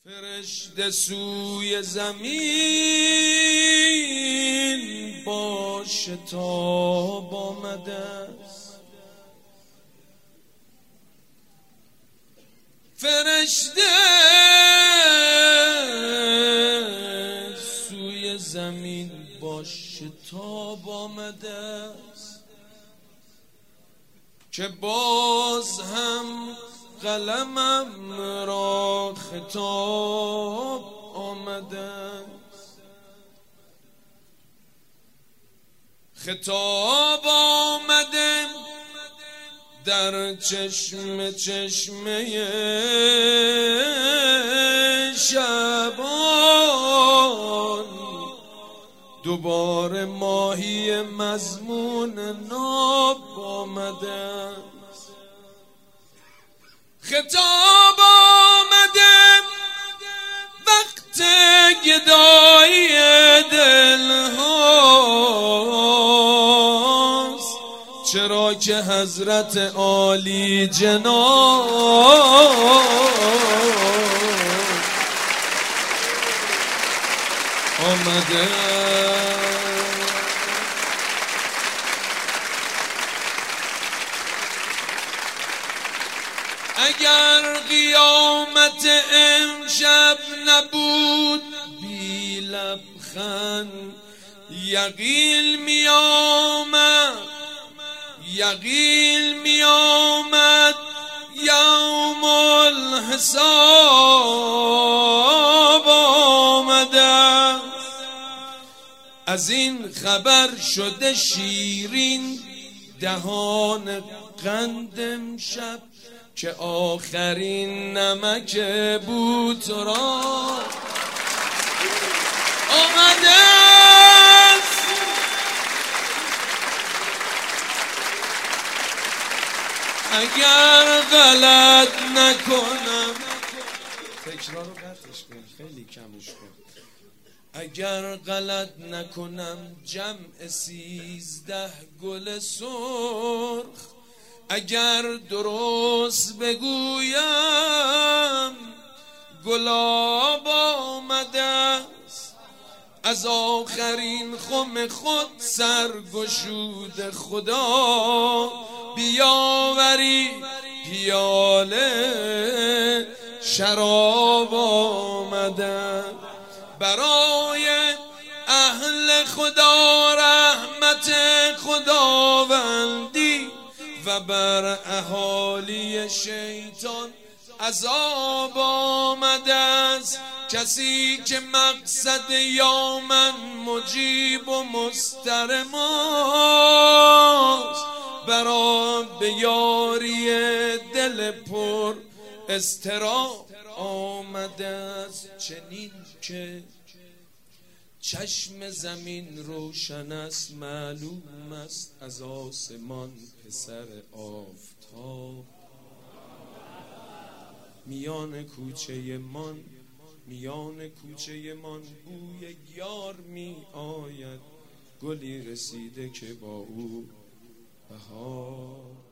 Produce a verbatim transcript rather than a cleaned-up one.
فرشته سوی زمین با شتاب آمده است. فرشته سوی زمین با شتاب آمده است که باز هم قلمم را خطاب آمده است. خطاب آمده در چشم چشمه شبان، دوباره ماهی مضمون ناب آمده است. خطاب آمده وقت گدایی دل هاست، چرا که حضرت عالی جناب آمده. اگر قیامت امشب نبود بی لبخند، یقین می آمد یقین می آمد یوم الحساب آمده. از این خبر شده شیرین دهان قند امشب، که آخرین نمک بود را آمده است. اگر غلط نکنم، تکرار رو قطعش کن، خیلی کمش کن. اگر غلط نکنم جمع سیزده گل سرخ، اگر درست بگویم گلاب آمده است. از آخرین خم خود سرگشود خدا، بیاوری پیاله شراب آمده. برای اهل خدا رحمت خداوندی و بر اهالی شیطان عذاب آمده است. کسی که مقصد یا من مجیب و مسترم است، برا به یاری دل پر اضطراب آمده است. چنین که چشم زمین روشن است، معلوم است از آسمان پسر آفتاب. میان کوچه من میان کوچه من بوی یار می آید، گلی رسیده که با او بهار